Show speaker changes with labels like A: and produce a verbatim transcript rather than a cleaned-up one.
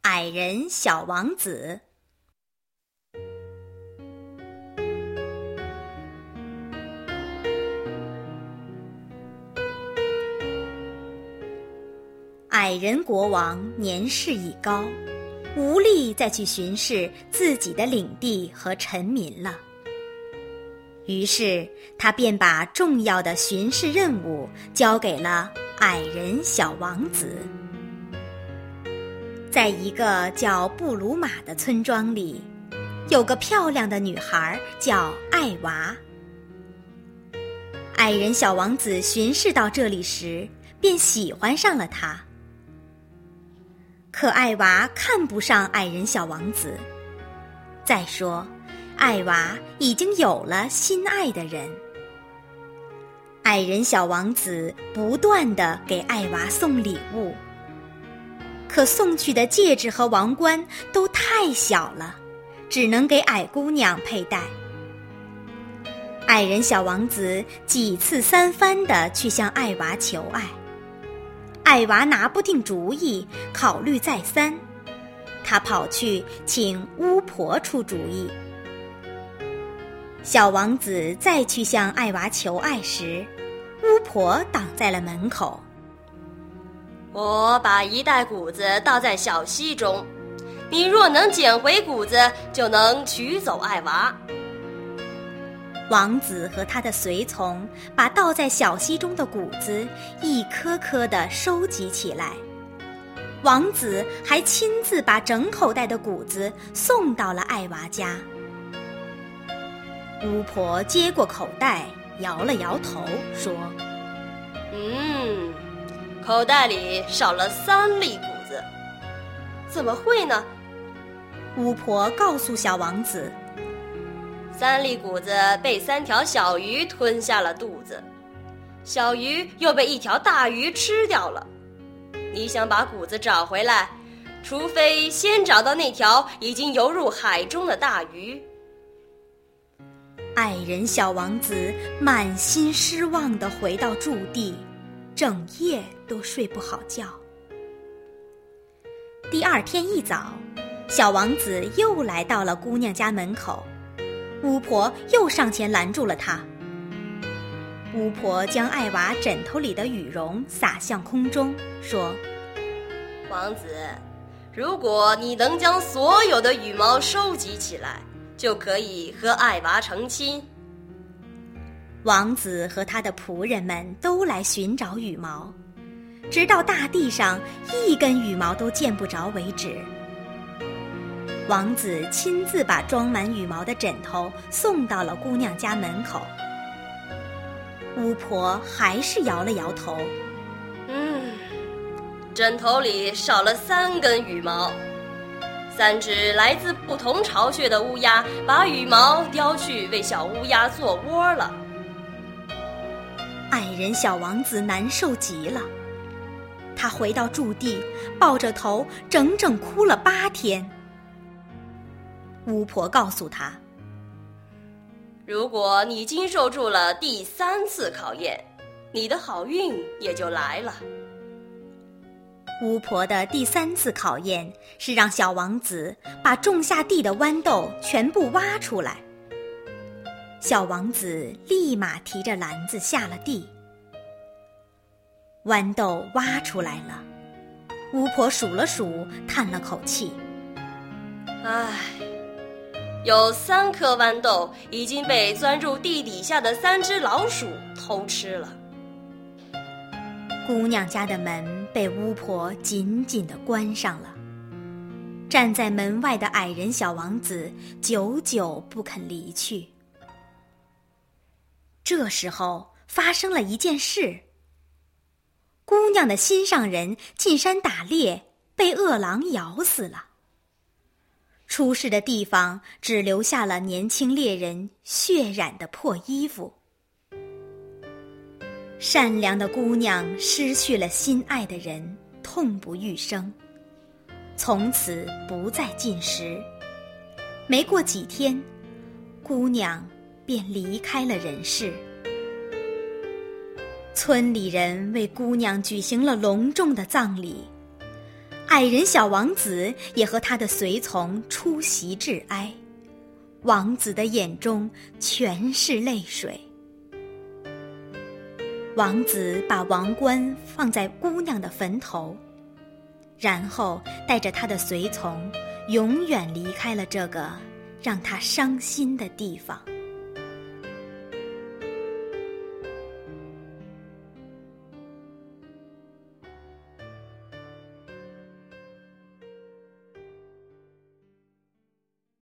A: 矮人小王子。矮人国王年事已高，无力再去巡视自己的领地和臣民了。于是他便把重要的巡视任务交给了矮人小王子。在一个叫布鲁玛的村庄里，有个漂亮的女孩叫艾娃。矮人小王子巡视到这里时，便喜欢上了她。可艾娃看不上矮人小王子，再说艾娃已经有了心爱的人。矮人小王子不断地给艾娃送礼物，可送去的戒指和王冠都太小了，只能给矮姑娘佩戴。矮人小王子几次三番地去向艾娃求爱，艾娃拿不定主意，考虑再三，他跑去请巫婆出主意。小王子再去向艾娃求爱时，巫婆挡在了门口。
B: 我把一袋谷子倒在小溪中，你若能捡回谷子，就能取走艾娃。
A: 王子和他的随从把倒在小溪中的谷子一颗颗地收集起来，王子还亲自把整口袋的谷子送到了艾娃家。巫婆接过口袋，摇了摇头，说：
B: 嗯，口袋里少了三粒谷子。怎么会呢？
A: 巫婆告诉小王子，
B: 三粒谷子被三条小鱼吞下了肚子，小鱼又被一条大鱼吃掉了。你想把谷子找回来，除非先找到那条已经游入海中的大鱼。
A: 矮人小王子满心失望地回到驻地，整夜都睡不好觉。第二天一早，小王子又来到了姑娘家门口，巫婆又上前拦住了他。巫婆将艾娃枕头里的羽绒撒向空中，说：
B: 王子，如果你能将所有的羽毛收集起来，就可以和艾娃成亲。
A: 王子和他的仆人们都来寻找羽毛，直到大地上一根羽毛都见不着为止。王子亲自把装满羽毛的枕头送到了姑娘家门口。巫婆还是摇了摇头，
B: 嗯，枕头里少了三根羽毛。三只来自不同巢穴的乌鸦把羽毛叼去为小乌鸦做窝了。
A: 矮人小王子难受极了，他回到驻地，抱着头整整哭了八天。巫婆告诉他，
B: 如果你经受住了第三次考验，你的好运也就来了。
A: 巫婆的第三次考验是让小王子把种下地的豌豆全部挖出来。小王子立马提着篮子下了地。豌豆挖出来了，巫婆数了数，叹了口气，
B: 唉，有三颗豌豆已经被钻入地底下的三只老鼠偷吃了。
A: 姑娘家的门被巫婆紧紧地关上了。站在门外的矮人小王子久久不肯离去。这时候发生了一件事，姑娘的心上人进山打猎，被饿狼咬死了。出事的地方只留下了年轻猎人血染的破衣服。善良的姑娘失去了心爱的人，痛不欲生，从此不再进食。没过几天，姑娘便离开了人世。村里人为姑娘举行了隆重的葬礼， 矮人小王子也和他的随从出席致哀，王子的眼中全是泪水。王子把王冠放在姑娘的坟头，然后带着他的随从永远离开了这个让他伤心的地方。